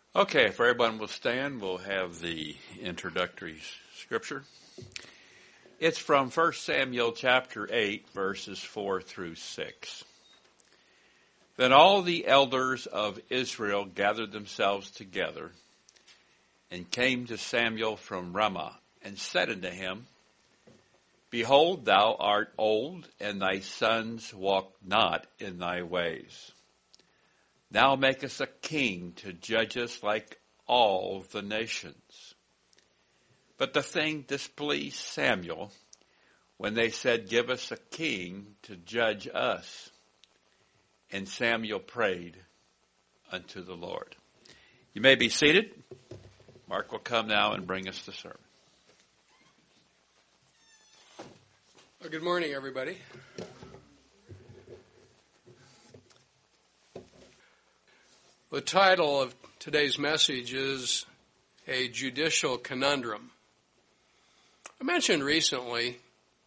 Okay, if everyone will stand, we'll have the introductory scripture. It's from 1 Samuel chapter 8, verses 4 through 6. Then all the elders of Israel gathered themselves together and came to Samuel from Ramah and said unto him, Behold, thou art old, and thy sons walk not in thy ways. Now make us a king to judge us like all the nations. But the thing displeased Samuel when they said, Give us a king to judge us. And Samuel prayed unto the Lord. You may be seated. Mark will come now and bring us the sermon. Well, good morning, everybody. The title of today's message is A Judicial Conundrum. I mentioned recently,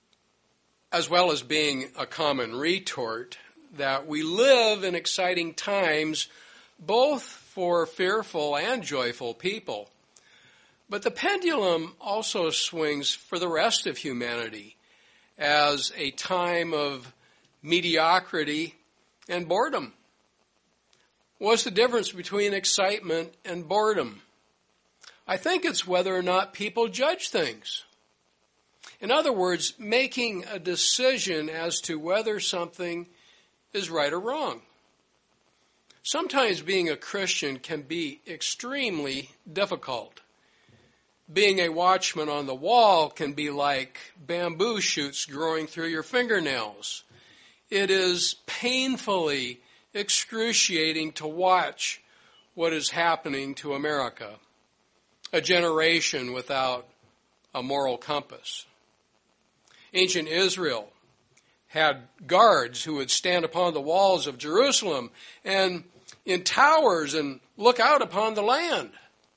as well as being a common retort, that we live in exciting times both for fearful and joyful people. But the pendulum also swings for the rest of humanity as a time of mediocrity and boredom. What's the difference between excitement and boredom? I think it's whether or not people judge things. In other words, making a decision as to whether something is right or wrong. Sometimes being a Christian can be extremely difficult. Being a watchman on the wall can be like bamboo shoots growing through your fingernails. It is painfully excruciating to watch what is happening to America, a generation without a moral compass. Ancient Israel had guards who would stand upon the walls of Jerusalem and in towers and look out upon the land.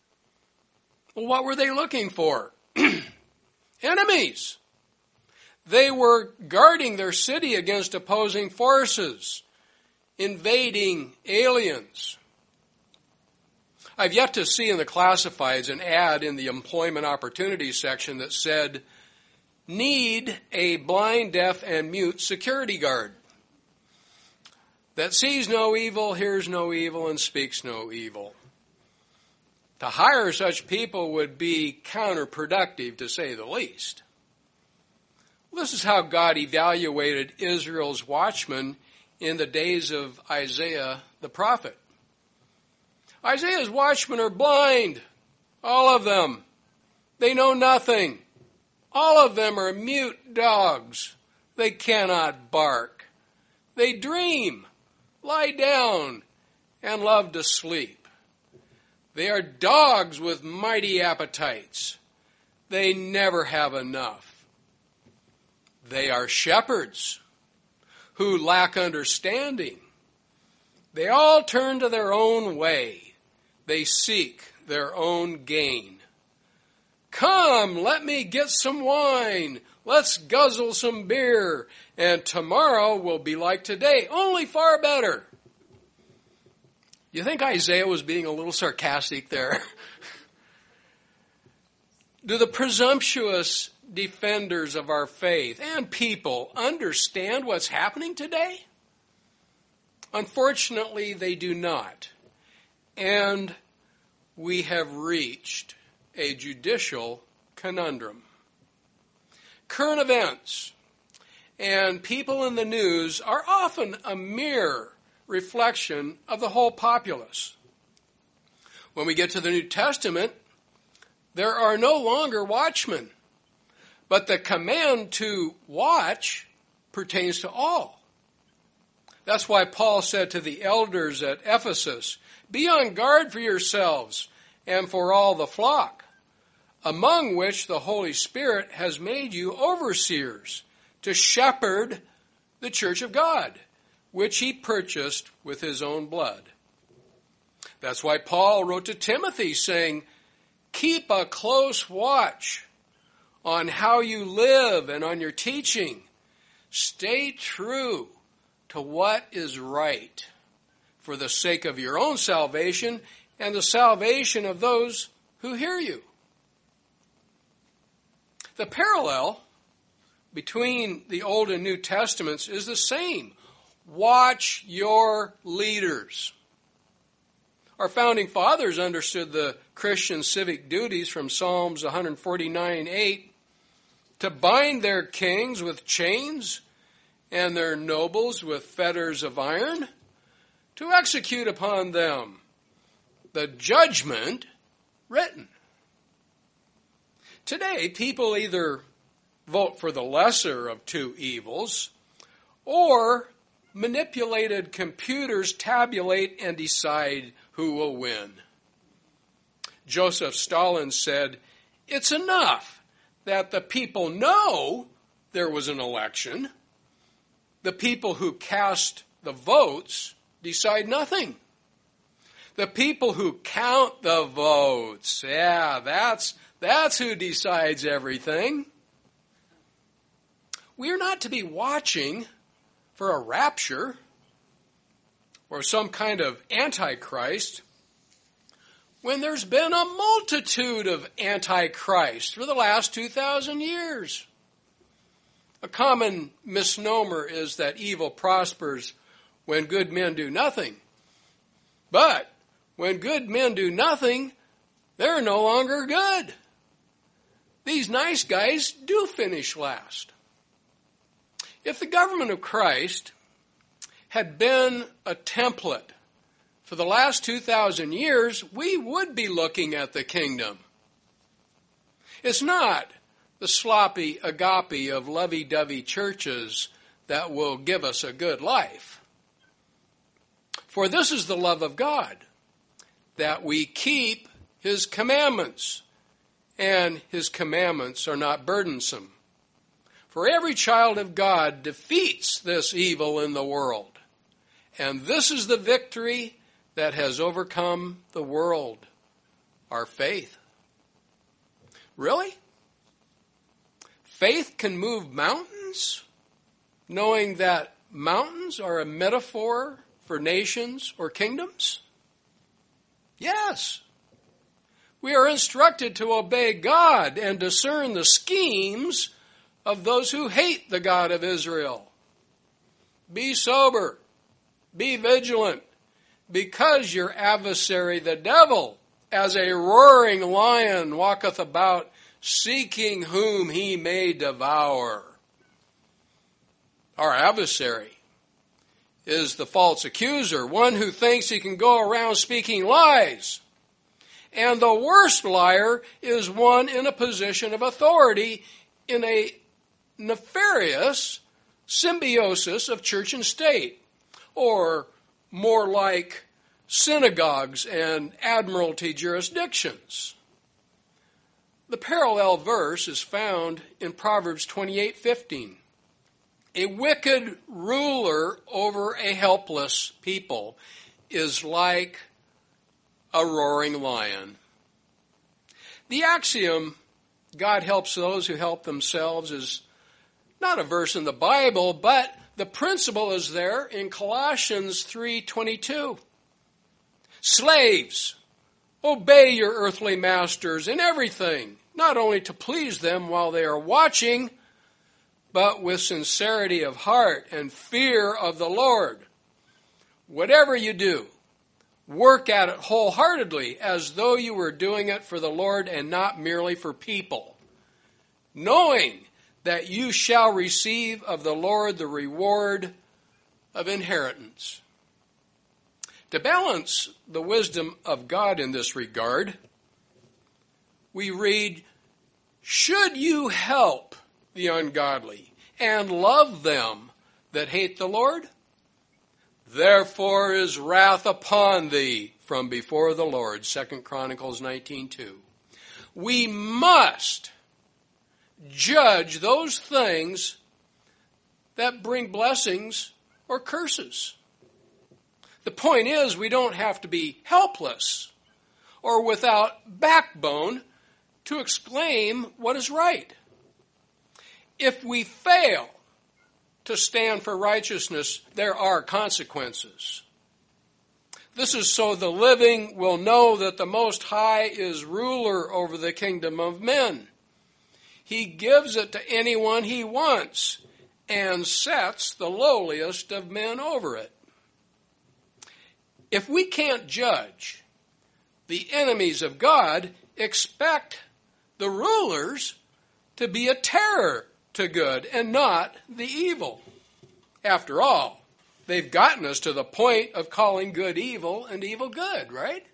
Well, what were they looking for? Enemies. They were guarding their city against opposing forces, invading aliens. I've yet to see in the classifieds an ad in the employment opportunities section that said, need a blind, deaf, and mute security guard that sees no evil, hears no evil, and speaks no evil. To hire such people would be counterproductive, to say the least. This is how God evaluated Israel's watchmen in the days of Isaiah the prophet. Isaiah's watchmen are blind, all of them. They know nothing. All of them are mute dogs. They cannot bark. They dream, lie down, and love to sleep. They are dogs with mighty appetites. They never have enough. They are shepherds who lack understanding. They all turn to their own way. They seek their own gain. Come, let me get some wine. Let's guzzle some beer. And tomorrow will be like today, only far better. You think Isaiah was being a little sarcastic there? Do the presumptuous defenders of our faith and people understand what's happening today? Unfortunately, they do not. And we have reached a judicial conundrum. Current events and people in the news are often a mere reflection of the whole populace. When we get to the New Testament, there are no longer watchmen, but the command to watch pertains to all. That's why Paul said to the elders at Ephesus, be on guard for yourselves and for all the flock, among which the Holy Spirit has made you overseers to shepherd the church of God, which he purchased with his own blood. That's why Paul wrote to Timothy saying, keep a close watch on how you live and on your teaching. Stay true to what is right for the sake of your own salvation and the salvation of those who hear you. The parallel between the Old and New Testaments is the same. Watch your leaders. Our founding fathers understood the Christian civic duties from Psalms 149:8 to bind their kings with chains and their nobles with fetters of iron, to execute upon them the judgment written. Today, people either vote for the lesser of two evils, or manipulated computers tabulate and decide who will win. Joseph Stalin said, "It's enough that the people know there was an election. The people who cast the votes decide nothing. The people who count the votes, that's who decides everything." We are not to be watching for a rapture or some kind of antichrist when there's been a multitude of antichrists for the last 2,000 years. A common misnomer is that evil prospers when good men do nothing. But when good men do nothing, they're no longer good. These nice guys do finish last. If the government of Christ had been a template for the last 2,000 years, we would be looking at the kingdom. It's not the sloppy agape of lovey-dovey churches that will give us a good life. For this is the love of God, that we keep His commandments, and His commandments are not burdensome. For every child of God defeats this evil in the world. And this is the victory that has overcome the world, our faith. Really? Faith can move mountains, knowing that mountains are a metaphor for nations or kingdoms? Yes. We are instructed to obey God and discern the schemes of those who hate the God of Israel. Be sober, be vigilant, because your adversary the devil, as a roaring lion, walketh about, seeking whom he may devour. Our adversary is the false accuser, one who thinks he can go around speaking lies. And the worst liar is one in a position of authority in a nefarious symbiosis of church and state, or more like synagogues and admiralty jurisdictions. The parallel verse is found in Proverbs 28:15. A wicked ruler over a helpless people is like a roaring lion. The axiom, God helps those who help themselves, is not a verse in the Bible, but the principle is there in Colossians 3:22. Slaves, obey your earthly masters in everything, not only to please them while they are watching, but with sincerity of heart and fear of the Lord. Whatever you do, work at it wholeheartedly, as though you were doing it for the Lord and not merely for people, knowing that you shall receive of the Lord the reward of inheritance. To balance the wisdom of God in this regard, we read, should you help the ungodly and love them that hate the Lord? Therefore is wrath upon thee from before the Lord. 2 Chronicles 19:2. We must judge those things that bring blessings or curses. The point is, we don't have to be helpless or without backbone to exclaim what is right. If we fail to stand for righteousness, there are consequences. This is so the living will know that the Most High is ruler over the kingdom of men. He gives it to anyone he wants and sets the lowliest of men over it. If we can't judge the enemies of God, expect the rulers to be a terror to good and not the evil. After all, they've gotten us to the point of calling good evil and evil good, right?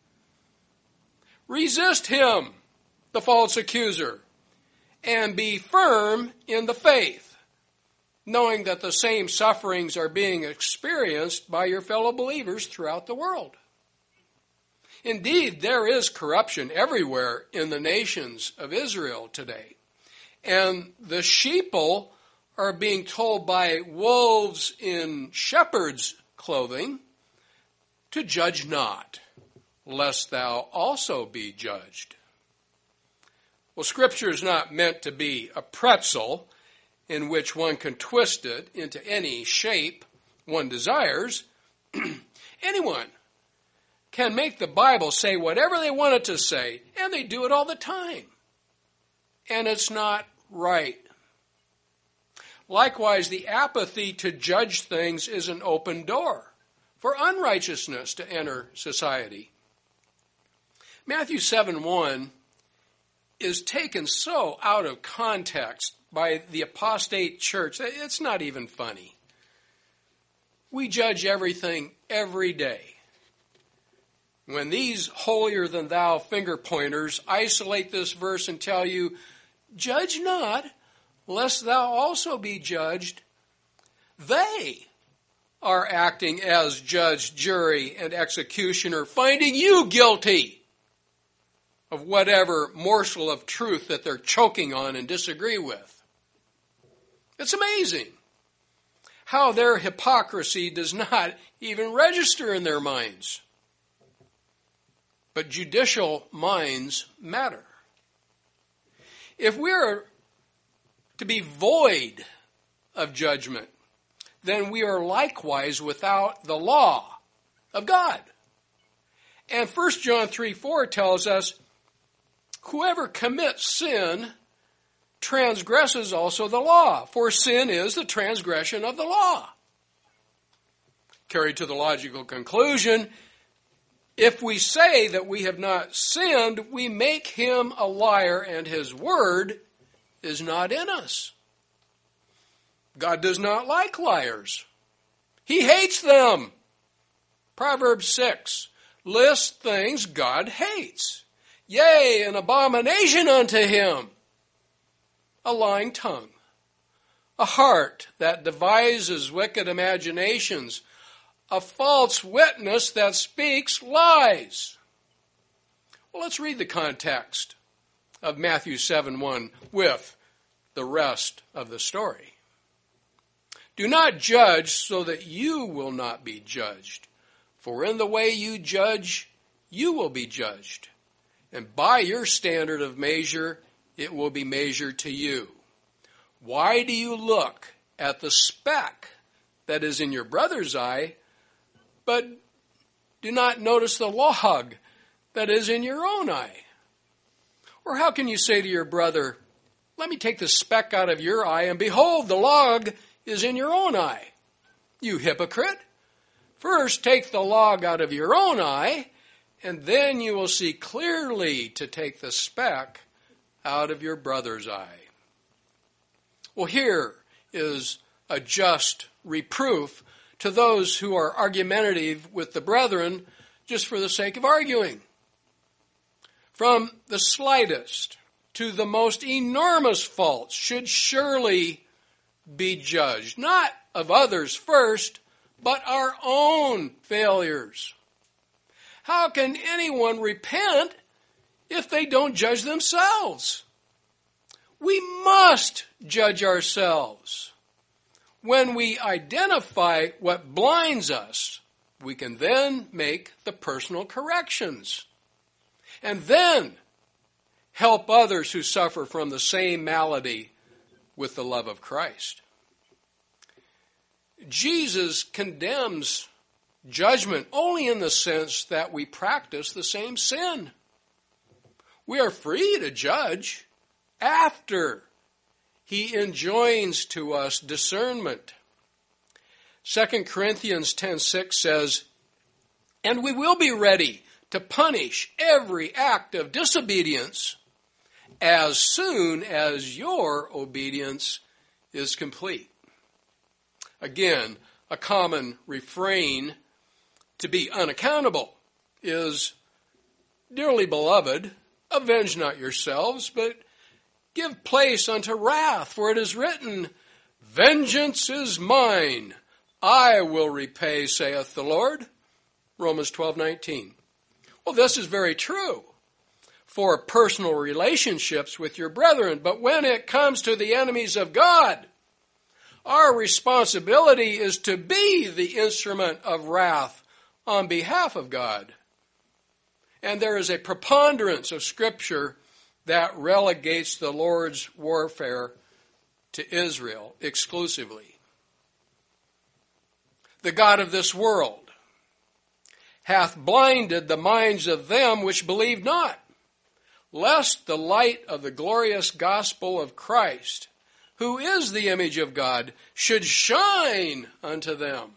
Resist him, the false accuser, and be firm in the faith, knowing that the same sufferings are being experienced by your fellow believers throughout the world. Indeed, there is corruption everywhere in the nations of Israel today. And the sheeple are being told by wolves in shepherd's clothing to judge not, lest thou also be judged. Well, Scripture is not meant to be a pretzel in which one can twist it into any shape one desires. Anyone can make the Bible say whatever they want it to say, and they do it all the time. And it's not right. Likewise, the apathy to judge things is an open door for unrighteousness to enter society. Matthew 7:1 is taken so out of context by the apostate church that it's not even funny. We judge everything every day. When these holier-than-thou finger-pointers isolate this verse and tell you, judge not, lest thou also be judged, they are acting as judge, jury, and executioner, finding you guilty of whatever morsel of truth that they're choking on and disagree with. It's amazing how their hypocrisy does not even register in their minds. But judicial minds matter. If we are to be void of judgment, then we are likewise without the law of God. And 1 John 3:4 tells us, whoever commits sin transgresses also the law, for sin is the transgression of the law. Carried to the logical conclusion, if we say that we have not sinned, we make him a liar and his word is not in us. God does not like liars. He hates them. Proverbs 6 lists things God hates. Yea, an abomination unto him, a lying tongue, a heart that devises wicked imaginations, a false witness that speaks lies. Well, let's read the context of Matthew 7:1 with the rest of the story. Do not judge so that you will not be judged. For in the way you judge, you will be judged. And by your standard of measure, it will be measured to you. Why do you look at the speck that is in your brother's eye, but do not notice the log that is in your own eye? Or how can you say to your brother, let me take the speck out of your eye, and behold, the log is in your own eye? You hypocrite! First take the log out of your own eye, and then you will see clearly to take the speck out of your brother's eye. Well, here is a just reproof to those who are argumentative with the brethren just for the sake of arguing. From the slightest to the most enormous faults should surely be judged, not of others first, but our own failures. How can anyone repent if they don't judge themselves? We must judge ourselves. When we identify what blinds us, we can then make the personal corrections. And then help others who suffer from the same malady with the love of Christ. Jesus condemns judgment only in the sense that we practice the same sin. We are free to judge after he enjoins to us discernment. 2 Corinthians 10:6 says, "And we will be ready to punish every act of disobedience as soon as your obedience is complete." Again, a common refrain to be unaccountable is, "Dearly beloved, avenge not yourselves, but give place unto wrath, for it is written, Vengeance is mine, I will repay, saith the Lord." Romans 12:19. Well, this is very true for personal relationships with your brethren, but when it comes to the enemies of God, our responsibility is to be the instrument of wrath on behalf of God. And there is a preponderance of Scripture that relegates the Lord's warfare to Israel exclusively. "The God of this world hath blinded the minds of them which believe not, lest the light of the glorious gospel of Christ, who is the image of God, should shine unto them."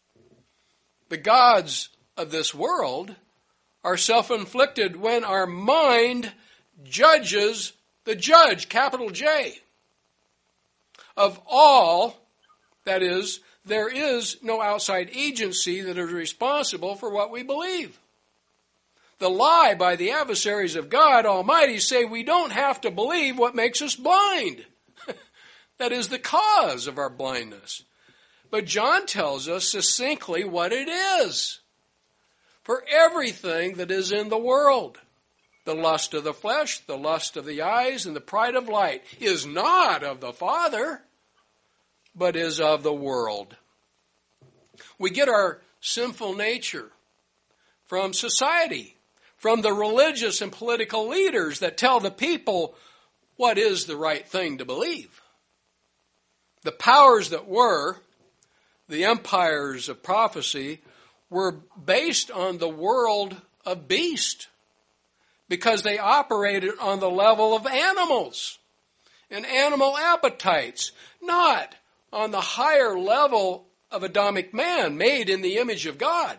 The gods of this world are self-inflicted when our mind judges the judge, capital J, of all. That is, there is no outside agency that is responsible for what we believe. The lie by the adversaries of God Almighty say we don't have to believe what makes us blind. That is the cause of our blindness. But John tells us succinctly what it is. For everything that is in the world, the lust of the flesh, the lust of the eyes, and the pride of life, is not of the Father, but is of the world. We get our sinful nature from society, from the religious and political leaders that tell the people what is the right thing to believe. The powers that were, the empires of prophecy, were based on the world of beast, because they operated on the level of animals and animal appetites, not on the higher level of Adamic man made in the image of God.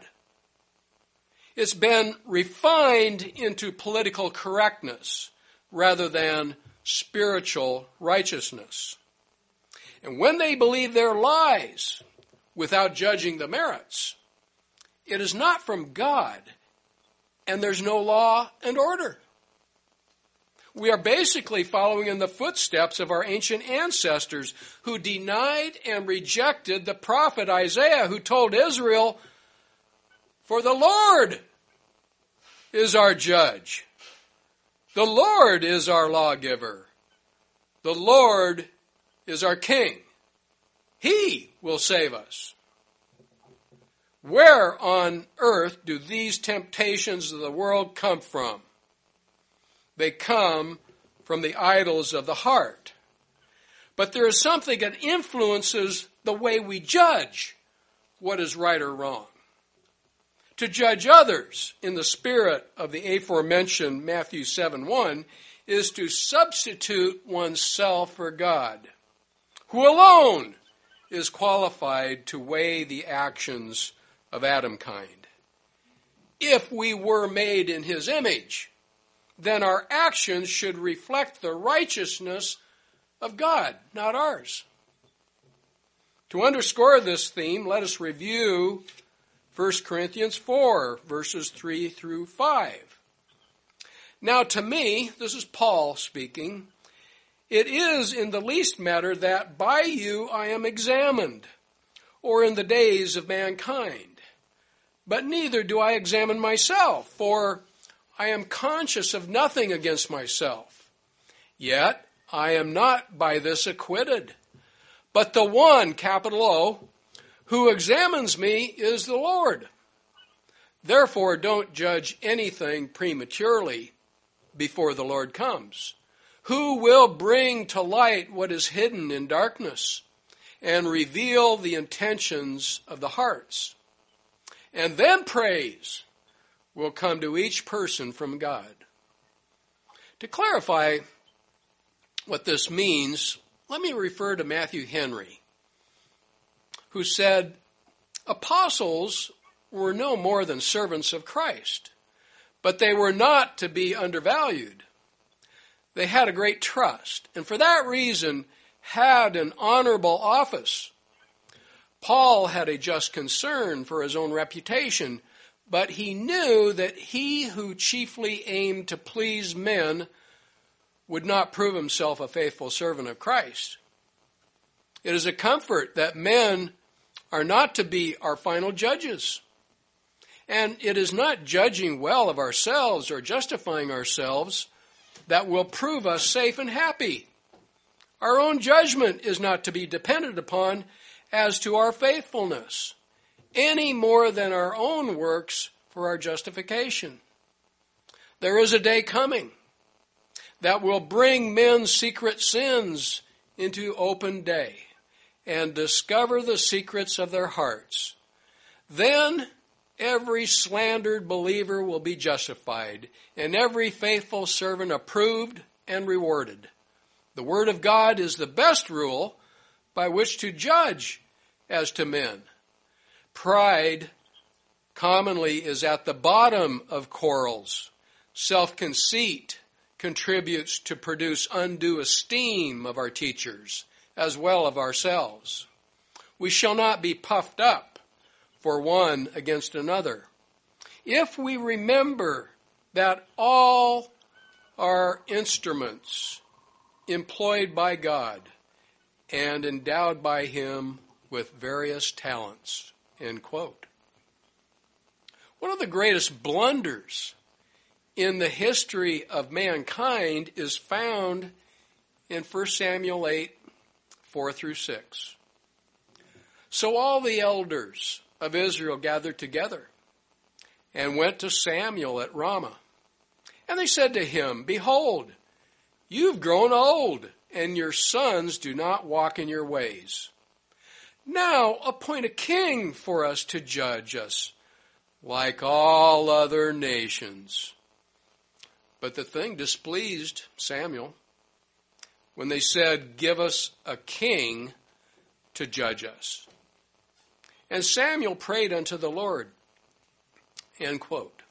It's been refined into political correctness rather than spiritual righteousness. And when they believe their lies without judging the merits, it is not from God, and there's no law and order. We are basically following in the footsteps of our ancient ancestors who denied and rejected the prophet Isaiah, who told Israel, "For the Lord is our judge. The Lord is our lawgiver. The Lord is our king. He will save us." Where on earth do these temptations of the world come from? They come from the idols of the heart. But there is something that influences the way we judge what is right or wrong. To judge others in the spirit of the aforementioned Matthew 7:1 is to substitute oneself for God, who alone is qualified to weigh the actions of Adamkind. If we were made in his image, then our actions should reflect the righteousness of God, not ours. To underscore this theme, let us review 1 Corinthians 4, verses 3 through 5. Now to me, this is Paul speaking, it is in the least matter that by you I am examined, or in the days of mankind. But neither do I examine myself, for I am conscious of nothing against myself. Yet I am not by this acquitted. But the one, capital O, who examines me is the Lord. Therefore don't judge anything prematurely before the Lord comes, who will bring to light what is hidden in darkness and reveal the intentions of the hearts. And then praise will come to each person from God. To clarify what this means, let me refer to Matthew Henry, who said, apostles were no more than servants of Christ, but they were not to be undervalued. They had a great trust, and for that reason had an honorable office. Paul had a just concern for his own reputation, but he knew that he who chiefly aimed to please men would not prove himself a faithful servant of Christ. It is a comfort that men are not to be our final judges. And it is not judging well of ourselves or justifying ourselves that will prove us safe and happy. Our own judgment is not to be depended upon as to our faithfulness, any more than our own works for our justification. There is a day coming that will bring men's secret sins into open day and discover the secrets of their hearts. Then every slandered believer will be justified, and every faithful servant approved and rewarded. The Word of God is the best rule by which to judge as to men. Pride commonly is at the bottom of quarrels. Self-conceit contributes to produce undue esteem of our teachers as well of ourselves. We shall not be puffed up for one against another. If we remember that all are instruments employed by God and endowed by Him with various talents. End quote. One of the greatest blunders in the history of mankind is found in 1 Samuel 8, 4 through 6. So all the elders of Israel gathered together and went to Samuel at Ramah. And they said to him, Behold, you've grown old, and your sons do not walk in your ways. Now appoint a king for us to judge us, like all other nations. But the thing displeased Samuel when they said, Give us a king to judge us. And Samuel prayed unto the Lord. End quote.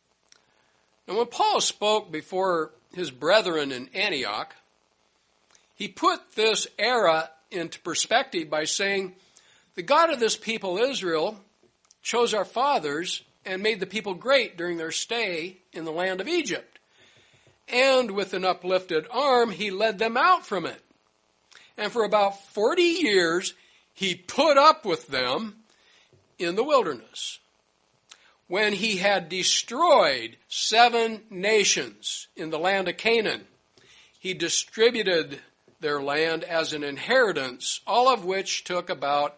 And when Paul spoke before his brethren in Antioch, he put this era into perspective by saying, the God of this people, Israel, chose our fathers and made the people great during their stay in the land of Egypt. And with an uplifted arm, he led them out from it. And for about 40 years, he put up with them in the wilderness. When he had destroyed 7 nations in the land of Canaan, he distributed their land as an inheritance, all of which took about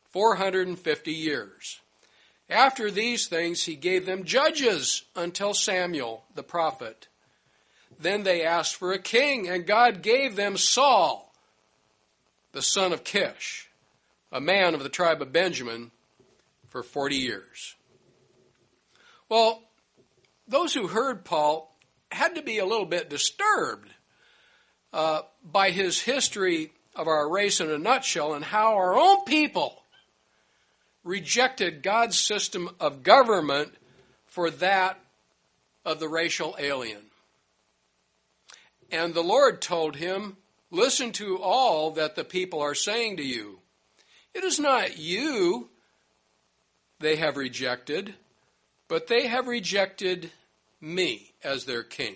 450 years. After these things, he gave them judges until Samuel the prophet. Then they asked for a king, and God gave them Saul, the son of Kish, a man of the tribe of Benjamin, for 40 years. Well, those who heard Paul had to be a little bit disturbed by his history of our race in a nutshell and how our own people rejected God's system of government for that of the racial alien. And the Lord told him, listen to all that the people are saying to you. It is not you they have rejected, but they have rejected me as their king,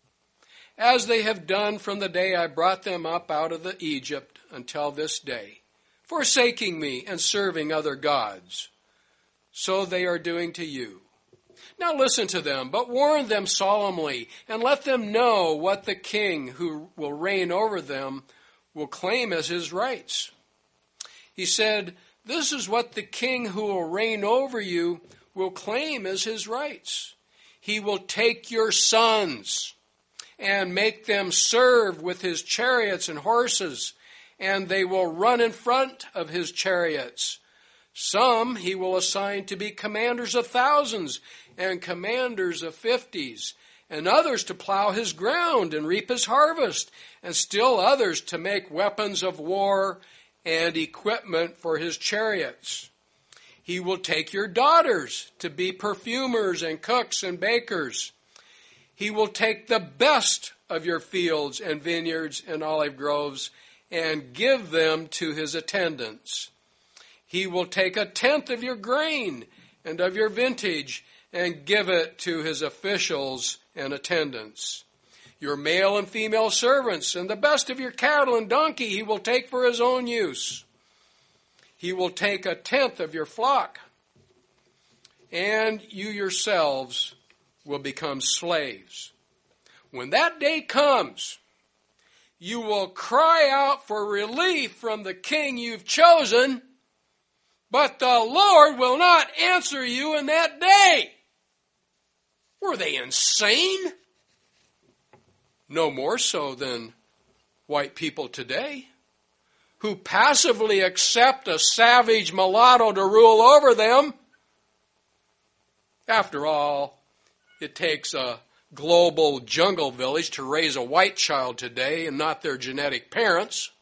as they have done from the day I brought them up out of Egypt until this day, forsaking me and serving other gods. So they are doing to you. Now listen to them, but warn them solemnly, and let them know what the king who will reign over them will claim as his rights. He said, this is what the king who will reign over you will claim as his rights. He will take your sons and make them serve with his chariots and horses, and they will run in front of his chariots. Some he will assign to be commanders of thousands and commanders of 50s, and others to plow his ground and reap his harvest, and still others to make weapons of war and equipment for his chariots. He will take your daughters to be perfumers and cooks and bakers. He will take the best of your fields and vineyards and olive groves and give them to his attendants. He will take 1/10 of your grain and of your vintage and give it to his officials and attendants. Your male and female servants and the best of your cattle and donkey he will take for his own use. He will take 1/10 of your flock, and you yourselves will become slaves. When that day comes, you will cry out for relief from the king you've chosen, but the Lord will not answer you in that day. Were they insane? No more so than white people today, who passively accept a savage mulatto to rule over them. After all, it takes a global jungle village to raise a white child today and not their genetic parents.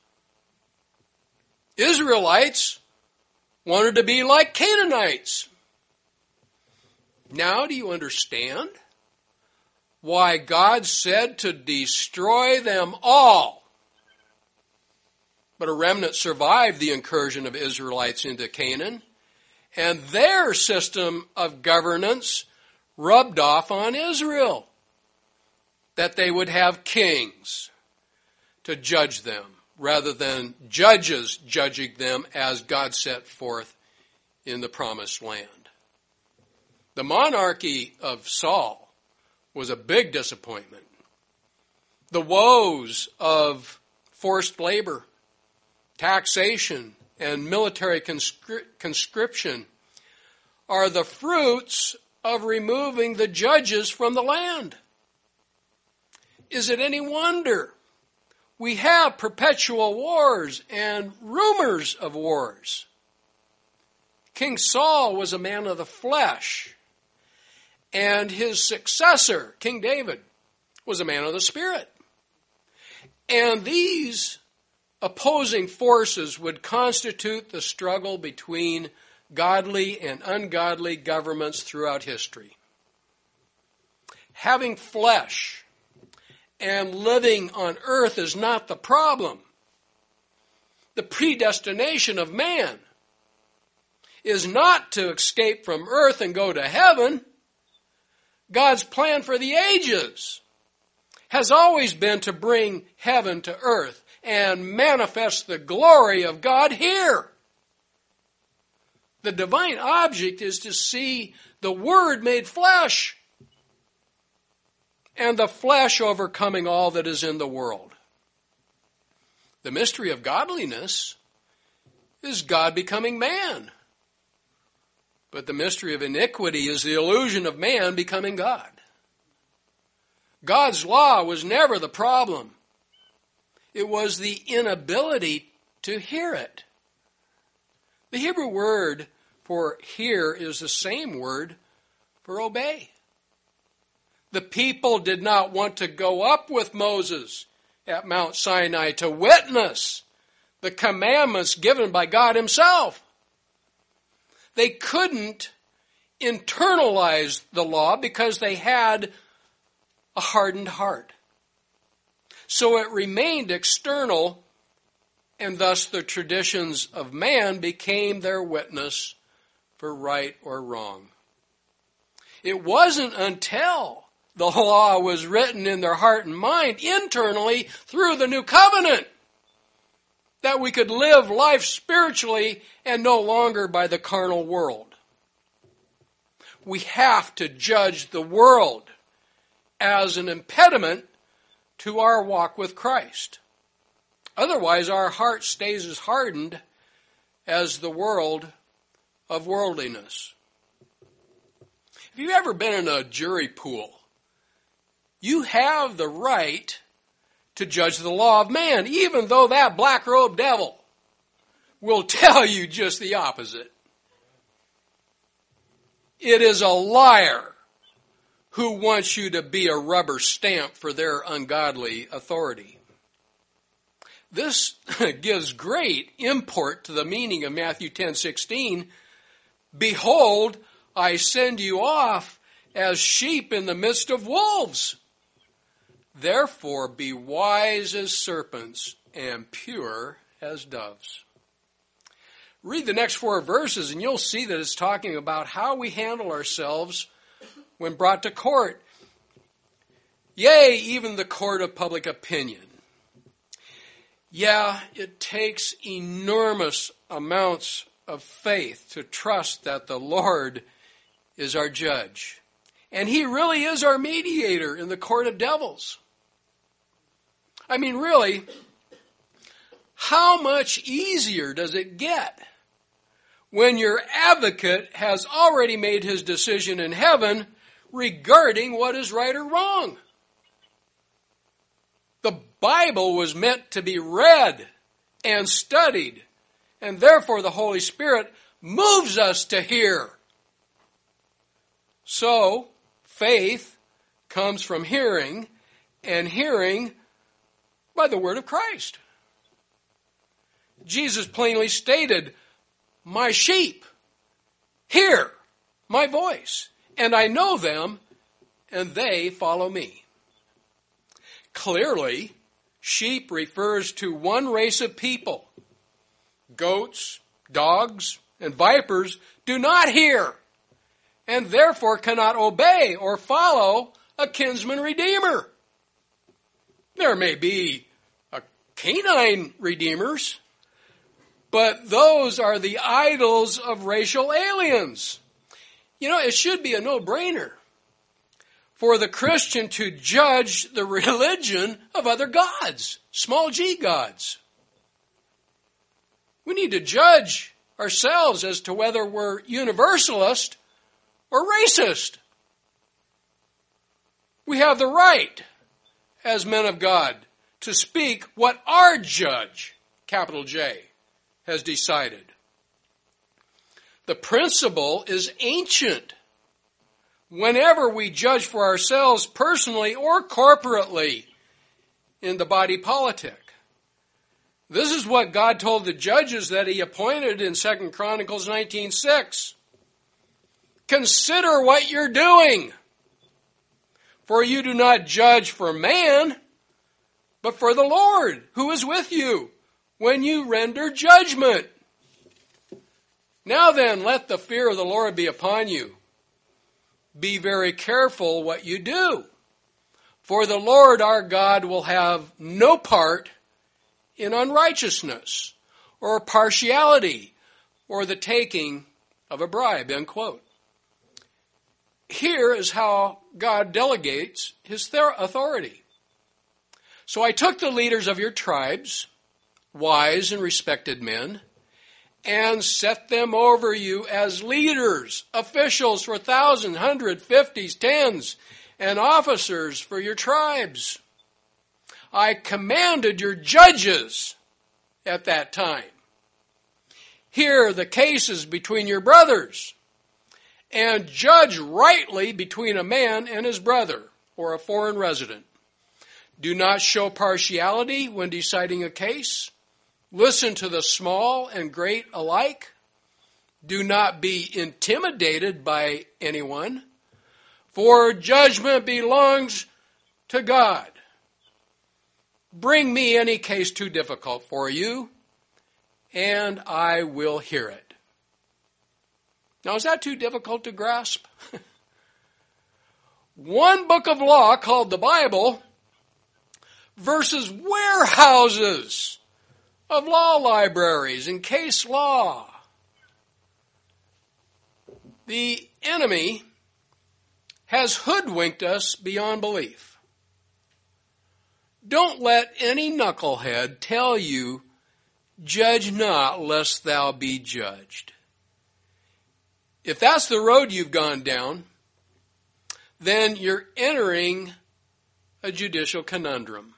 Israelites wanted to be like Canaanites. Now do you understand why God said to destroy them all? But a remnant survived the incursion of Israelites into Canaan, and their system of governance rubbed off on Israel, that they would have kings to judge them, rather than judges judging them as God set forth in the promised land. The monarchy of Saul was a big disappointment. The woes of forced labor, taxation, and military conscription are the fruits of removing the judges from the land. Is it any wonder we have perpetual wars and rumors of wars? King Saul was a man of the flesh, and his successor, King David, was a man of the Spirit. And these opposing forces would constitute the struggle between godly and ungodly governments throughout history. Having flesh and living on earth is not the problem. The predestination of man is not to escape from earth and go to heaven. God's plan for the ages has always been to bring heaven to earth and manifest the glory of God here. The divine object is to see the Word made flesh, and the flesh overcoming all that is in the world. The mystery of godliness is God becoming man. But the mystery of iniquity is the illusion of man becoming God. God's law was never the problem. It was the inability to hear it. The Hebrew word for hear is the same word for obey. The people did not want to go up with Moses at Mount Sinai to witness the commandments given by God himself. They couldn't internalize the law because they had a hardened heart. So it remained external, and thus the traditions of man became their witness for right or wrong. It wasn't until the law was written in their heart and mind internally through the new covenant that we could live life spiritually and no longer by the carnal world. We have to judge the world as an impediment to our walk with Christ. Otherwise, our heart stays as hardened as the world of worldliness. If you've ever been in a jury pool, you have the right to judge the law of man, even though that black-robed devil will tell you just the opposite. It is a liar who wants you to be a rubber stamp for their ungodly authority. This gives great import to the meaning of Matthew 10:16. Behold, I send you off as sheep in the midst of wolves. Therefore be wise as serpents and pure as doves. Read the next 4 verses and you'll see that it's talking about how we handle ourselves when brought to court. Yea, even the court of public opinion. Yeah, it takes enormous amounts of faith to trust that the Lord is our judge. And He really is our mediator in the court of devils. I mean, really, how much easier does it get when your advocate has already made his decision in heaven regarding what is right or wrong? The Bible was meant to be read and studied, and therefore the Holy Spirit moves us to hear. So, faith comes from hearing, and hearing by the word of Christ. Jesus plainly stated, my sheep hear my voice, and I know them, and they follow me. Clearly, sheep refers to one race of people. Goats, dogs, and vipers do not hear, and therefore cannot obey or follow a kinsman redeemer. There may be canine redeemers, but those are the idols of racial aliens. You know, it should be a no-brainer for the Christian to judge the religion of other gods, small g gods. We need to judge ourselves as to whether we're universalist or racist. We have the right, as men of God, to speak what our judge, capital J, has decided. The principle is ancient. Whenever we judge for ourselves personally or corporately in the body politic. This is what God told the judges that He appointed in 2 Chronicles 19:6. Consider what you're doing, for you do not judge for man, but for the Lord, who is with you when you render judgment. Now then, let the fear of the Lord be upon you. Be very careful what you do, for the Lord our God will have no part in unrighteousness or partiality or the taking of a bribe, end quote. Here is how God delegates His authority. So I took the leaders of your tribes, wise and respected men, and set them over you as leaders, officials for thousands, hundreds, fifties, tens, and officers for your tribes. I commanded your judges at that time. Hear the cases between your brothers, and judge rightly between a man and his brother, or a foreign resident. Do not show partiality when deciding a case. Listen to the small and great alike. Do not be intimidated by anyone, for judgment belongs to God. Bring me any case too difficult for you, and I will hear it. Now, is that too difficult to grasp? One book of law called the Bible versus warehouses of law libraries and case law. The enemy has hoodwinked us beyond belief. Don't let any knucklehead tell you, judge not lest thou be judged. If that's the road you've gone down, then you're entering a judicial conundrum.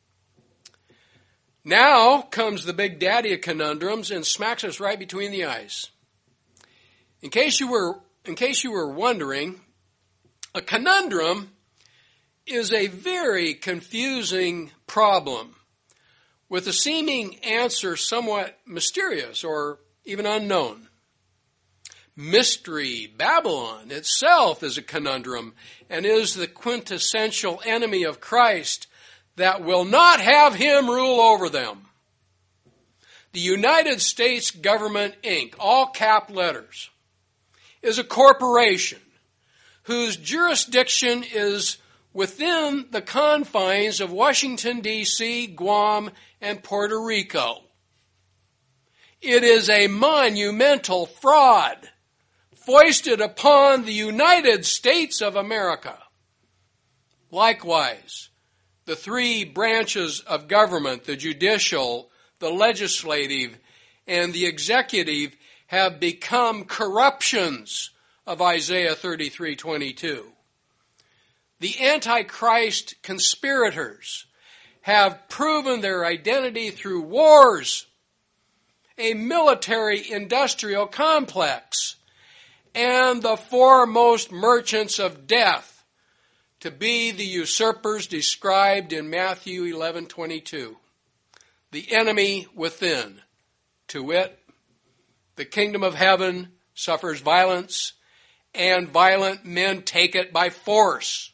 Now comes the big daddy of conundrums and smacks us right between the eyes. In case you were in case you were wondering, a conundrum is a very confusing problem with a seeming answer somewhat mysterious or even unknown. Mystery Babylon itself is a conundrum and is the quintessential enemy of Christ that will not have him rule over them. The United States Government, Inc., all cap letters, is a corporation whose jurisdiction is within the confines of Washington, D.C., Guam, and Puerto Rico. It is a monumental fraud foisted upon the United States of America. Likewise, the three branches of government, the judicial, the legislative, and the executive, have become corruptions of Isaiah 33:22. The Antichrist conspirators have proven their identity through wars, a military-industrial complex, and the foremost merchants of death to be the usurpers described in Matthew 11:22. The enemy within, to wit, the kingdom of heaven suffers violence, and violent men take it by force.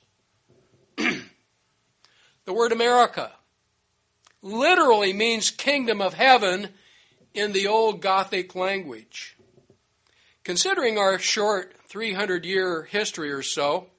The word America literally means kingdom of heaven in the old Gothic language. Considering our short 300-year history or so,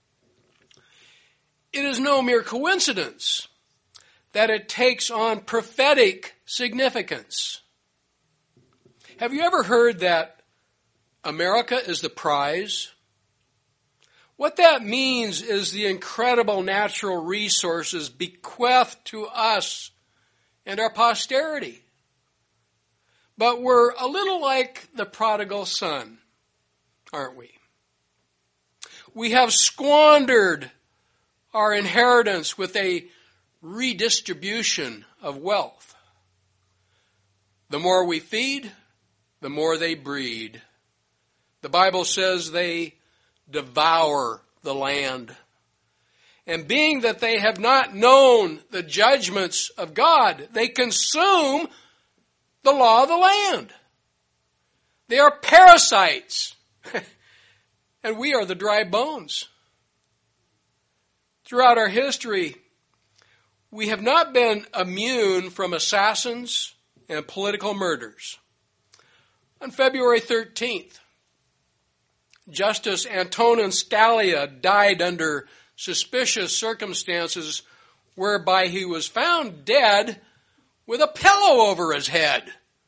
it is no mere coincidence that it takes on prophetic significance. Have you ever heard that America is the prize? What that means is the incredible natural resources bequeathed to us and our posterity. But we're a little like the prodigal son, aren't we? We have squandered our inheritance with a redistribution of wealth. The more we feed, the more they breed. The Bible says they devour the land. And being that they have not known the judgments of God, they consume the law of the land. They are parasites. And we are the dry bones. Throughout our history, we have not been immune from assassins and political murders. On February 13th, Justice Antonin Scalia died under suspicious circumstances whereby he was found dead with a pillow over his head.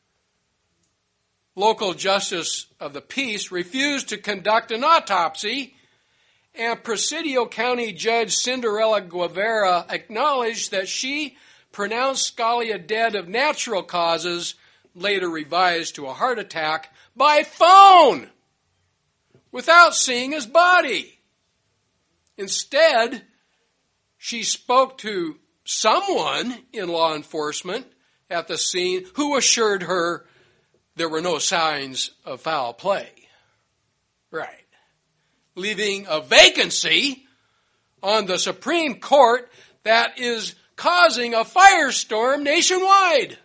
Local justice of the peace refused to conduct an autopsy, and Presidio County Judge Cinderella Guevara acknowledged that she pronounced Scalia dead of natural causes, later revised to a heart attack, by phone, without seeing his body. Instead, she spoke to someone in law enforcement at the scene who assured her there were no signs of foul play. Right. Leaving a vacancy on the Supreme Court that is causing a firestorm nationwide.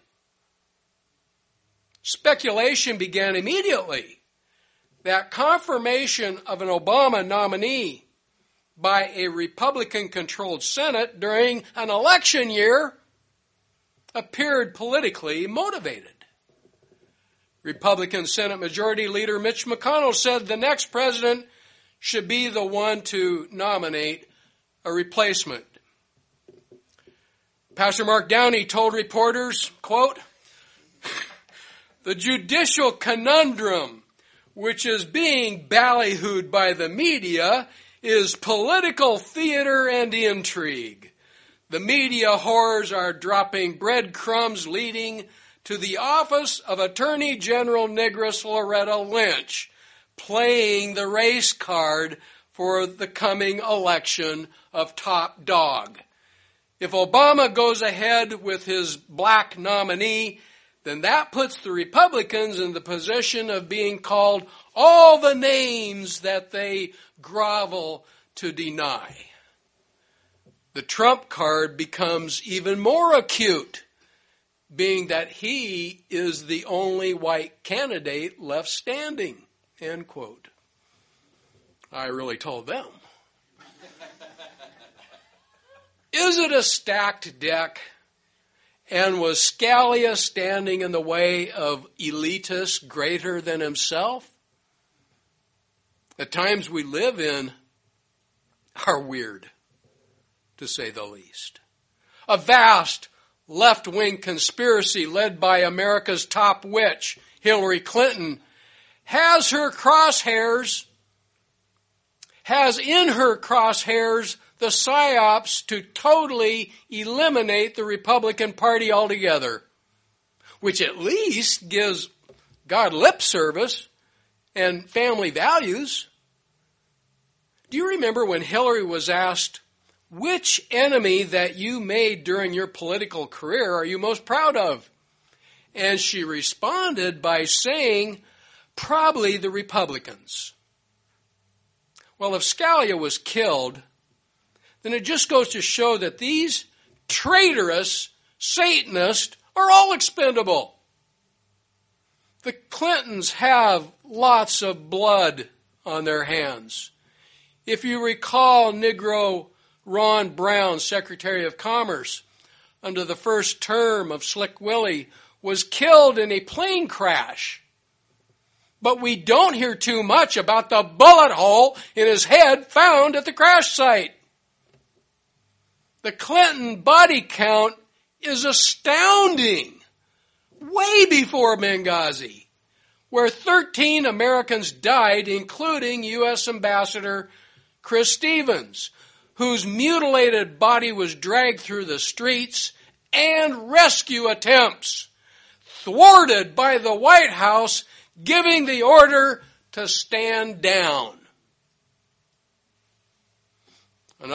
Speculation began immediately that confirmation of an Obama nominee by a Republican-controlled Senate during an election year appeared politically motivated. Republican Senate Majority Leader Mitch McConnell said the next president should be the one to nominate a replacement. Pastor Mark Downey told reporters, quote, "The judicial conundrum which is being ballyhooed by the media is political theater and intrigue. The media whores are dropping breadcrumbs leading to the office of Attorney General Negress Loretta Lynch, playing the race card for the coming election of top dog. If Obama goes ahead with his black nominee, then that puts the Republicans in the position of being called all the names that they grovel to deny. The trump card becomes even more acute, being that he is the only white candidate left standing, end quote. I really told them. Is it a stacked deck? And was Scalia standing in the way of elitists greater than himself? The times we live in are weird, to say the least. A vast left-wing conspiracy led by America's top witch, Hillary Clinton, has in her crosshairs the psyops to totally eliminate the Republican Party altogether, which at least gives God lip service and family values. Do you remember when Hillary was asked, which enemy that you made during your political career are you most proud of? And she responded by saying, probably the Republicans. Well, if Scalia was killed, then it just goes to show that these traitorous Satanists are all expendable. The Clintons have lots of blood on their hands. If you recall Negro Ron Brown, Secretary of Commerce, under the first term of Slick Willie, was killed in a plane crash. But we don't hear too much about the bullet hole in his head found at the crash site. The Clinton body count is astounding. Way before Benghazi, where 13 Americans died, including U.S. Ambassador Chris Stevens, whose mutilated body was dragged through the streets, and rescue attempts thwarted by the White House giving the order to stand down. On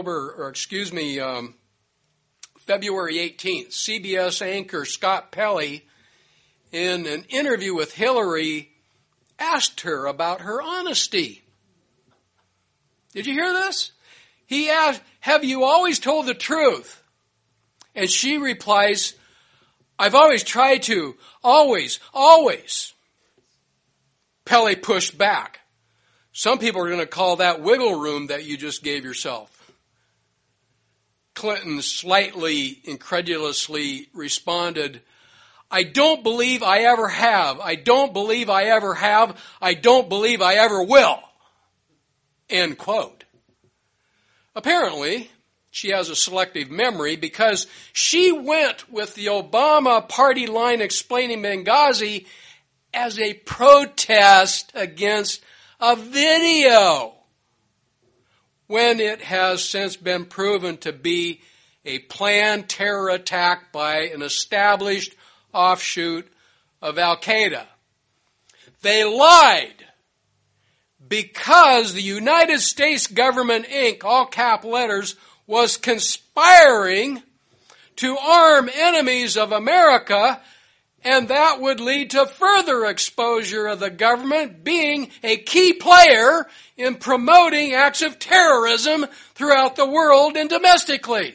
February 18th, CBS anchor Scott Pelley, in an interview with Hillary, asked her about her honesty. Did you hear this? He asked, have you always told the truth? And she replies, I've always tried to. Always, always. Pelley pushed back. Some people are going to call that wiggle room that you just gave yourself. Clinton slightly incredulously responded, I don't believe I ever have. I don't believe I ever have. I don't believe I ever will. End quote. Apparently, she has a selective memory because she went with the Obama party line explaining Benghazi as a protest against a video, when it has since been proven to be a planned terror attack by an established offshoot of Al-Qaeda. They lied because the United States government, Inc., all cap letters, was conspiring to arm enemies of America, and that would lead to further exposure of the government being a key player in promoting acts of terrorism throughout the world and domestically.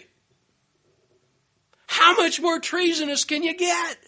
How much more treasonous can you get?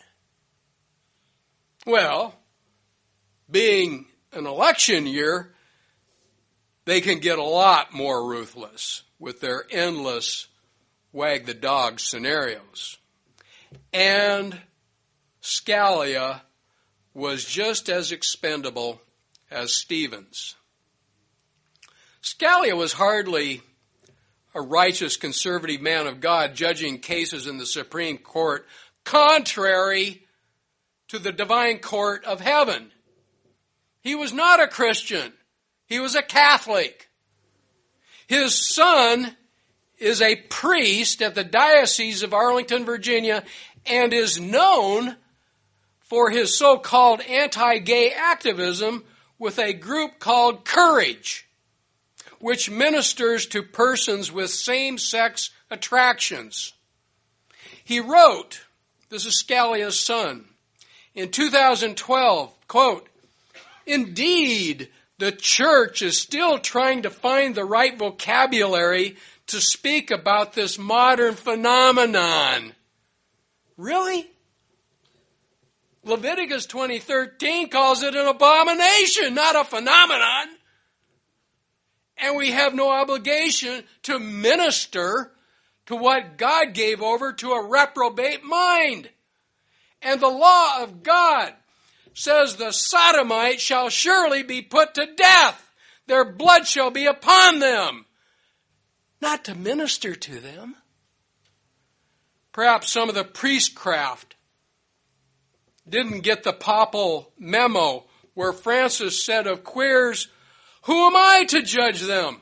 Well, being an election year, they can get a lot more ruthless with their endless wag the dog scenarios. And Scalia was just as expendable as Stevens. Scalia was hardly a righteous conservative man of God judging cases in the Supreme Court contrary to the divine court of heaven. He was not a Christian. He was a Catholic. His son is a priest at the Diocese of Arlington, Virginia, and is known for his so-called anti-gay activism with a group called Courage, which ministers to persons with same-sex attractions. He wrote, this is Scalia's son, in 2012, quote, Indeed, the church is still trying to find the right vocabulary to speak about this modern phenomenon. Really? Leviticus 20:13 calls it an abomination, not a phenomenon. And we have no obligation to minister to what God gave over to a reprobate mind. And the law of God says the sodomites shall surely be put to death. Their blood shall be upon them. Not to minister to them. Perhaps some of the priestcraft didn't get the papal memo where Francis said of queers, "Who am I to judge them?"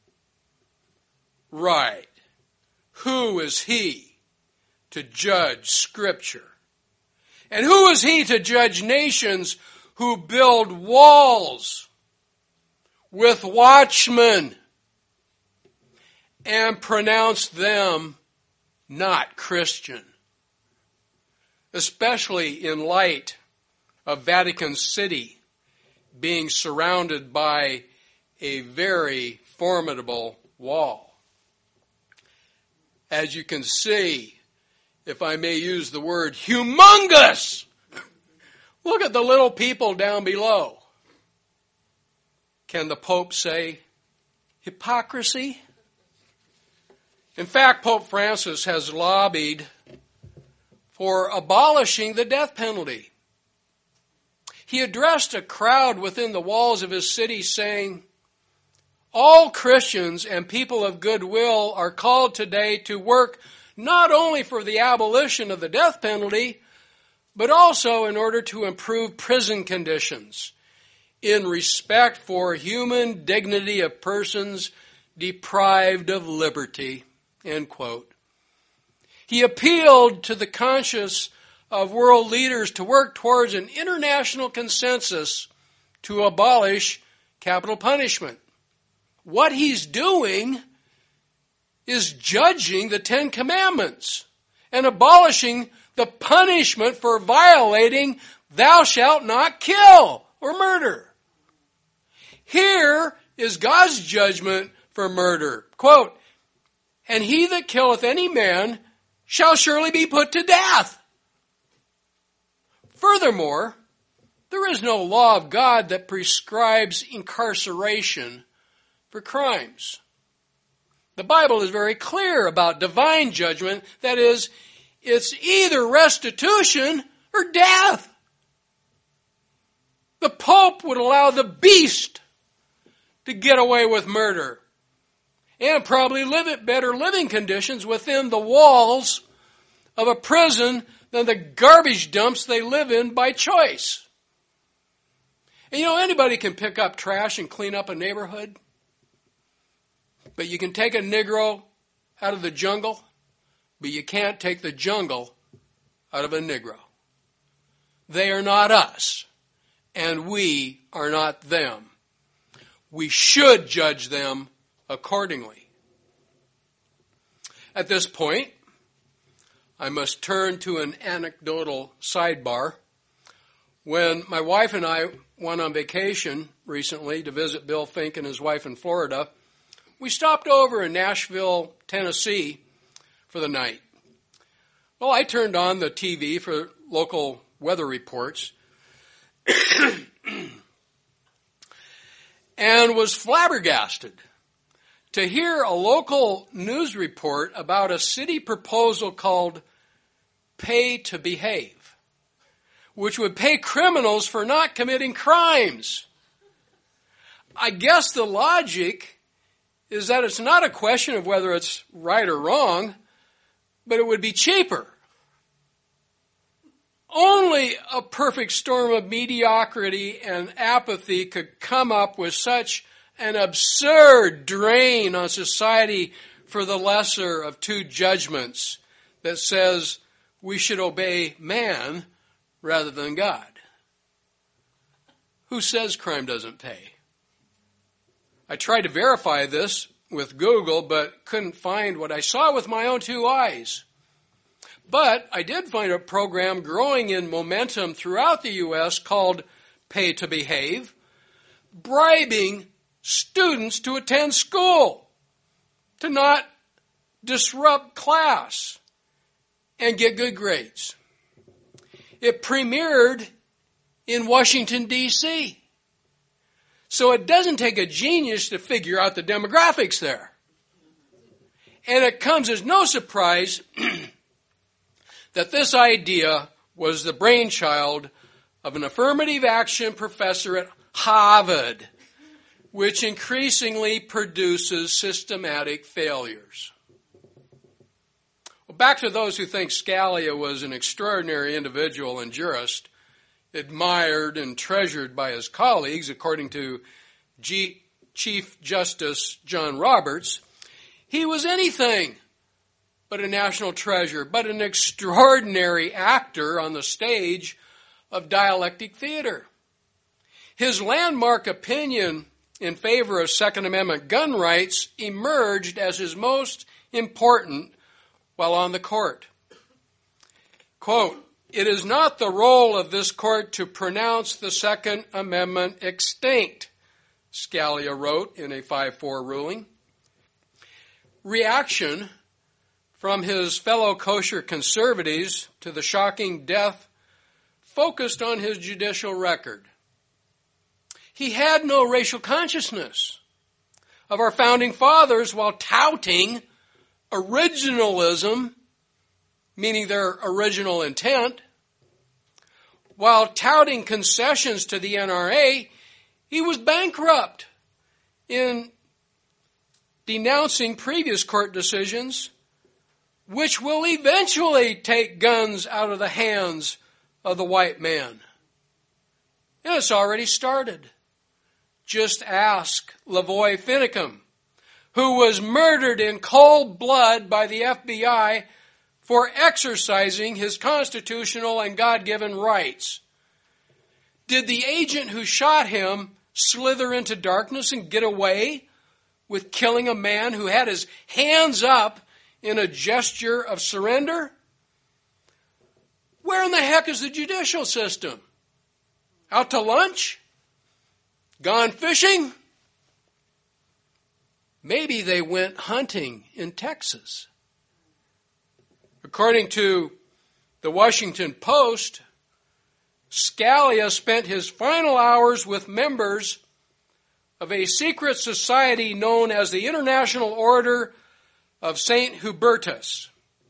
Right. Who is he to judge Scripture? And who is he to judge nations who build walls with watchmen and pronounce them not Christian? Especially in light of Vatican City being surrounded by a very formidable wall. As you can see, if I may use the word humongous, look at the little people down below. Can the Pope say hypocrisy? In fact, Pope Francis has lobbied for abolishing the death penalty. He addressed a crowd within the walls of his city saying, "All Christians and people of goodwill are called today to work not only for the abolition of the death penalty, but also in order to improve prison conditions in respect for human dignity of persons deprived of liberty." End quote. He appealed to the conscience of world leaders to work towards an international consensus to abolish capital punishment. What he's doing is judging the Ten Commandments and abolishing the punishment for violating "thou shalt not kill" or murder. Here is God's judgment for murder. Quote, "And he that killeth any man shall surely be put to death." Furthermore, there is no law of God that prescribes incarceration for crimes. The Bible is very clear about divine judgment. That is, it's either restitution or death. The Pope would allow the beast to get away with murder and probably live at better living conditions within the walls of a prison than the garbage dumps they live in by choice. And you know, anybody can pick up trash and clean up a neighborhood. But you can take a Negro out of the jungle, but you can't take the jungle out of a Negro. They are not us, and we are not them. We should judge them accordingly. At this point, I must turn to an anecdotal sidebar. When my wife and I went on vacation recently to visit Bill Fink and his wife in Florida, we stopped over in Nashville, Tennessee for the night. Well, I turned on the TV for local weather reports and was flabbergasted to hear a local news report about a city proposal called Pay to Behave, which would pay criminals for not committing crimes. I guess the logic is that it's not a question of whether it's right or wrong, but it would be cheaper. Only a perfect storm of mediocrity and apathy could come up with such an absurd drain on society for the lesser of two judgments that says we should obey man rather than God. Who says crime doesn't pay? I tried to verify this with Google, but couldn't find what I saw with my own two eyes. But I did find a program growing in momentum throughout the U.S. called Pay to Behave, bribing students to attend school, to not disrupt class, and get good grades. It premiered in Washington, D.C. So it doesn't take a genius to figure out the demographics there. And it comes as no surprise that this idea was the brainchild of an affirmative action professor at Harvard, which increasingly produces systematic failures. Well, back to those who think Scalia was an extraordinary individual and jurist, admired and treasured by his colleagues, according to Chief Justice John Roberts, he was anything but a national treasure, but an extraordinary actor on the stage of dialectic theater. His landmark opinion in favor of Second Amendment gun rights emerged as his most important while on the court. Quote, "It is not the role of this court to pronounce the Second Amendment extinct," Scalia wrote in a 5-4 ruling. Reaction from his fellow kosher conservatives to the shocking death focused on his judicial record. He had no racial consciousness of our founding fathers while touting originalism, meaning their original intent. While touting concessions to the NRA, he was bankrupt in denouncing previous court decisions, which will eventually take guns out of the hands of the white man. And it's already started. Just ask Lavoy Finicum, who was murdered in cold blood by the FBI for exercising his constitutional and God-given rights. Did the agent who shot him slither into darkness and get away with killing a man who had his hands up in a gesture of surrender? Where in the heck is the judicial system? Out to lunch? Gone fishing? Maybe they went hunting in Texas. According to the Washington Post, Scalia spent his final hours with members of a secret society known as the International Order of St. Hubertus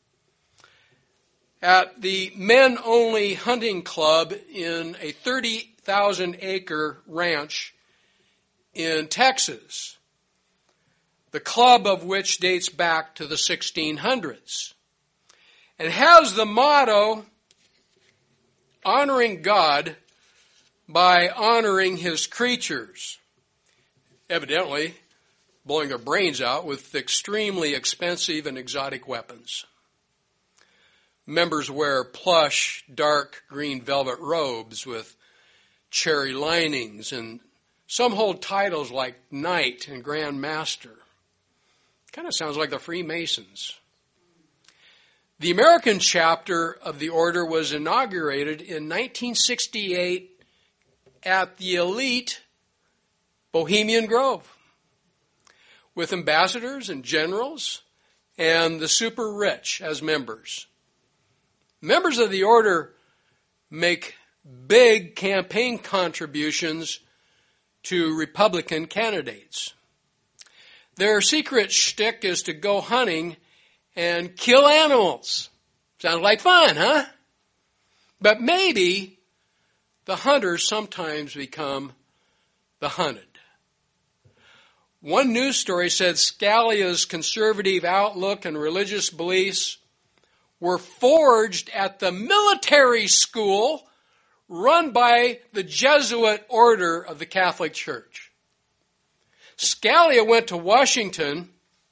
at the men-only hunting club in a 30,000-acre ranch in Texas, the club of which dates back to the 1600s, and has the motto, honoring God by honoring his creatures, evidently blowing their brains out with extremely expensive and exotic weapons. Members wear plush, dark green velvet robes with cherry linings, and some hold titles like Knight and Grand Master. Kind of sounds like the Freemasons. The American chapter of the order was inaugurated in 1968 at the elite Bohemian Grove, with ambassadors and generals and the super rich as members. Members of the order make big campaign contributions to Republican candidates. Their secret shtick is to go hunting and kill animals. Sounds like fun, huh? But maybe the hunters sometimes become the hunted. One news story said Scalia's conservative outlook and religious beliefs were forged at the military school run by the Jesuit order of the Catholic Church. Scalia went to Washington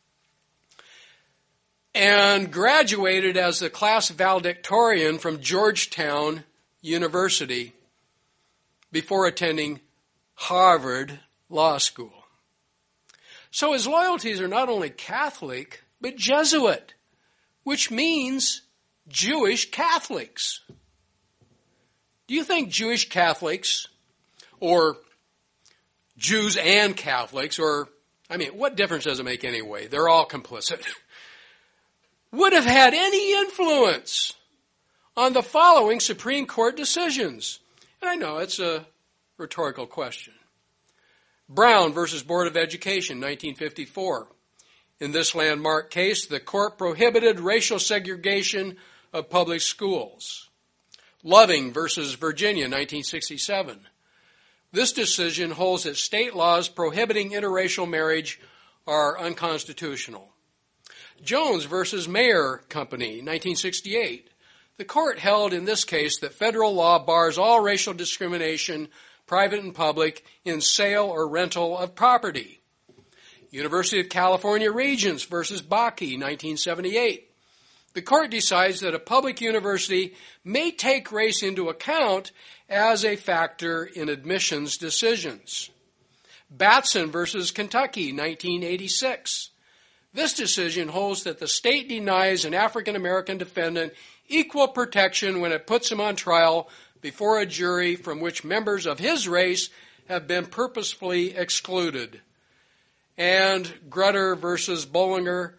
and graduated as the class valedictorian from Georgetown University before attending Harvard Law School. So his loyalties are not only Catholic, but Jesuit, which means Jewish Catholics. Do you think Jewish Catholics or Jews and Catholics, what difference does it make anyway? They're all complicit. Would have had any influence on the following Supreme Court decisions? And I know it's a rhetorical question. Brown versus Board of Education, 1954. In this landmark case, the court prohibited racial segregation of public schools. Loving versus Virginia, 1967. This decision holds that state laws prohibiting interracial marriage are unconstitutional. Jones versus Mayer Company, 1968. The court held in this case that federal law bars all racial discrimination, private and public, in sale or rental of property. University of California Regents versus Bakke, 1978. The court decides that a public university may take race into account as a factor in admissions decisions. Batson versus Kentucky, 1986. This decision holds that the state denies an African American defendant equal protection when it puts him on trial before a jury from which members of his race have been purposefully excluded. And Grutter versus Bollinger,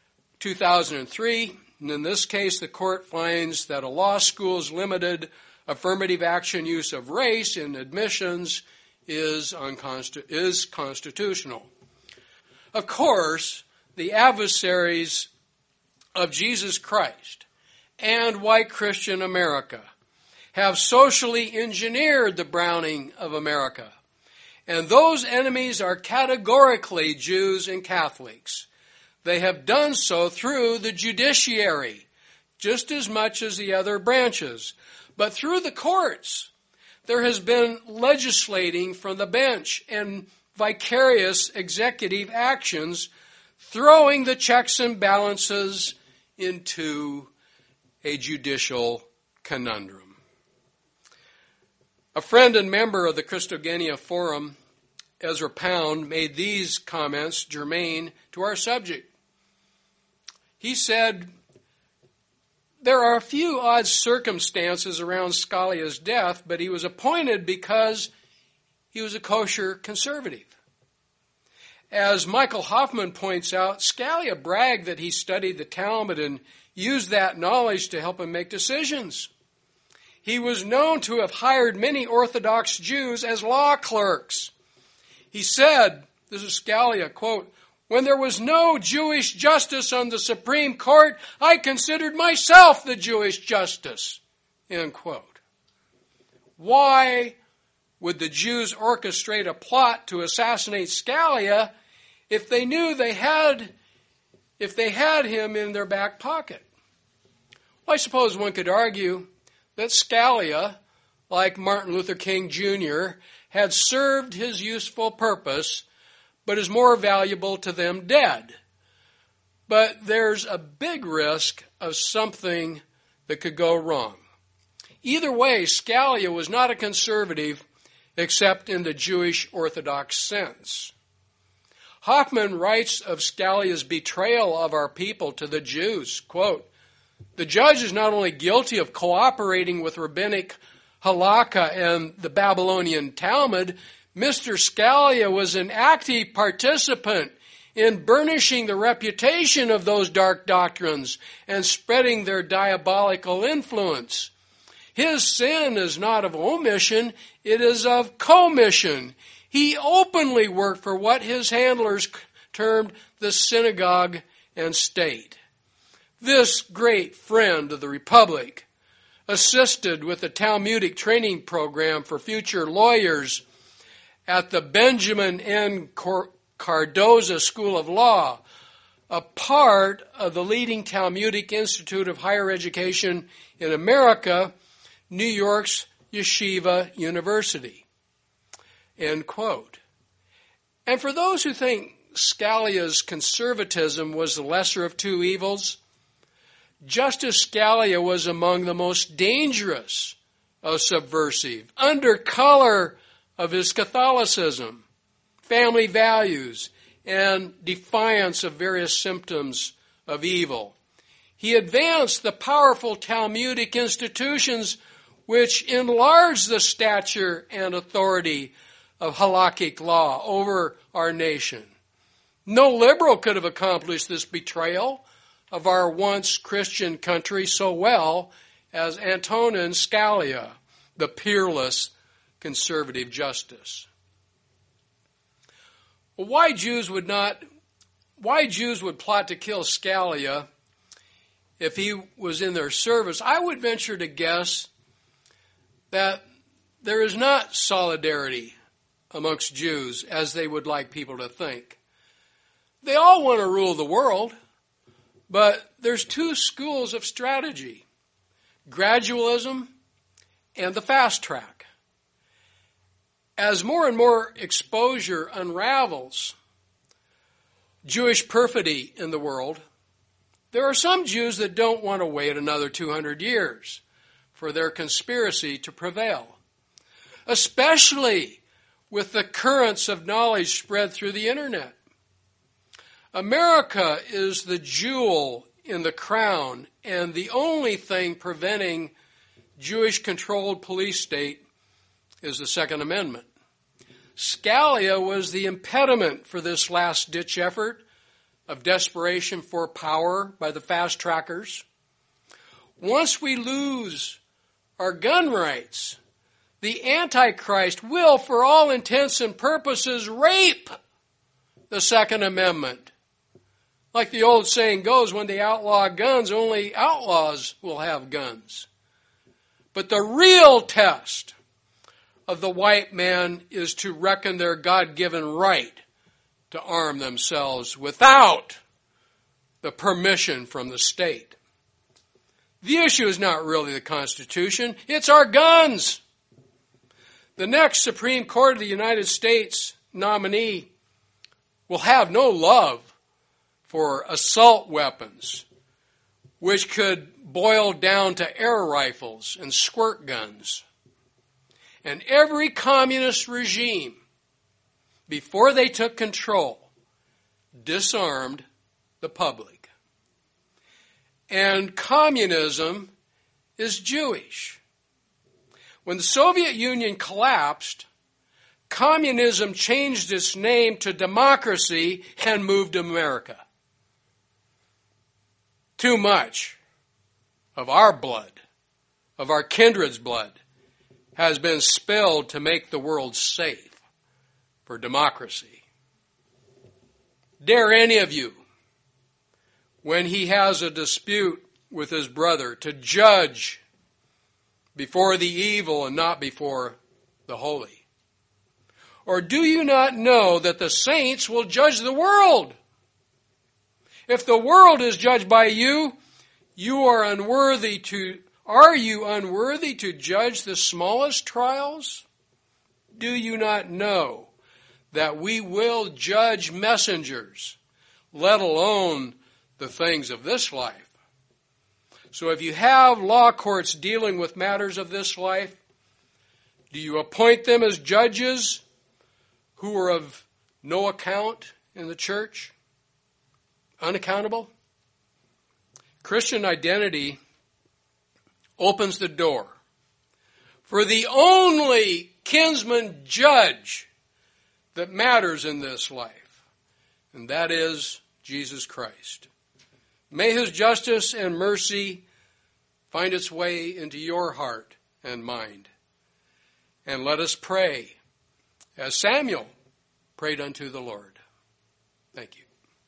2003. And in this case, the court finds that a law school's limited affirmative action use of race in admissions is constitutional. Of course, the adversaries of Jesus Christ and white Christian America have socially engineered the browning of America. And those enemies are categorically Jews and Catholics. They have done so through the judiciary, just as much as the other branches. But through the courts, there has been legislating from the bench and vicarious executive actions, throwing the checks and balances into a judicial conundrum. A friend and member of the Christogenea Forum, Ezra Pound, made these comments germane to our subject. He said, "There are a few odd circumstances around Scalia's death, but he was appointed because he was a kosher conservative. As Michael Hoffman points out, Scalia bragged that he studied the Talmud and used that knowledge to help him make decisions. He was known to have hired many Orthodox Jews as law clerks. He said," this is Scalia, quote, "When there was no Jewish justice on the Supreme Court, I considered myself the Jewish justice," end quote. Why would the Jews orchestrate a plot to assassinate Scalia if they knew they had him in their back pocket? Well, I suppose one could argue that Scalia, like Martin Luther King Jr., had served his useful purpose, but is more valuable to them dead. But there's a big risk of something that could go wrong. Either way, Scalia was not a conservative except in the Jewish Orthodox sense. Hoffman writes of Scalia's betrayal of our people to the Jews, quote, "The judge is not only guilty of cooperating with rabbinic halakha and the Babylonian Talmud, Mr. Scalia was an active participant in burnishing the reputation of those dark doctrines and spreading their diabolical influence. His sin is not of omission, it is of commission. He openly worked for what his handlers termed the synagogue and state. This great friend of the Republic assisted with the Talmudic training program for future lawyers at the Benjamin N. Cardoza School of Law, a part of the leading Talmudic Institute of Higher Education in America, New York's Yeshiva University." End quote. And for those who think Scalia's conservatism was the lesser of two evils, Justice Scalia was among the most dangerous of subversive, under color of his Catholicism, family values, and defiance of various symptoms of evil. He advanced the powerful Talmudic institutions which enlarged the stature and authority of halakhic law over our nation. No liberal could have accomplished this betrayal of our once Christian country so well as Antonin Scalia, the peerless conservative justice. Well, why Jews would plot to kill Scalia if he was in their service? I would venture to guess that there is not solidarity amongst Jews as they would like people to think. They all want to rule the world, but there's two schools of strategy: gradualism and the fast track. As more and more exposure unravels Jewish perfidy in the world, there are some Jews that don't want to wait another 200 years for their conspiracy to prevail, especially with the currents of knowledge spread through the internet. America is the jewel in the crown, and the only thing preventing Jewish-controlled police state is the Second Amendment. Scalia was the impediment for this last-ditch effort of desperation for power by the fast trackers. Once we lose our gun rights, the Antichrist will, for all intents and purposes, rape the Second Amendment. Like the old saying goes, when they outlaw guns, only outlaws will have guns. But the real test of the white man is to reckon their God-given right to arm themselves without the permission from the state. The issue is not really the Constitution, it's our guns. The next Supreme Court of the United States nominee will have no love for assault weapons, which could boil down to air rifles and squirt guns. And every communist regime, before they took control, disarmed the public. And communism is Jewish. When the Soviet Union collapsed, communism changed its name to democracy and moved to America. Too much of our blood, of our kindred's blood, has been spilled to make the world safe for democracy. Dare any of you, when he has a dispute with his brother, to judge before the evil and not before the holy? Or do you not know that the saints will judge the world? If the world is judged by you, are you unworthy to judge the smallest trials? Do you not know that we will judge messengers, let alone the things of this life? So if you have law courts dealing with matters of this life, do you appoint them as judges who are of no account in the church? Unaccountable? Christian identity opens the door for the only kinsman judge that matters in this life, and that is Jesus Christ. May his justice and mercy find its way into your heart and mind. And let us pray as Samuel prayed unto the Lord. Thank you.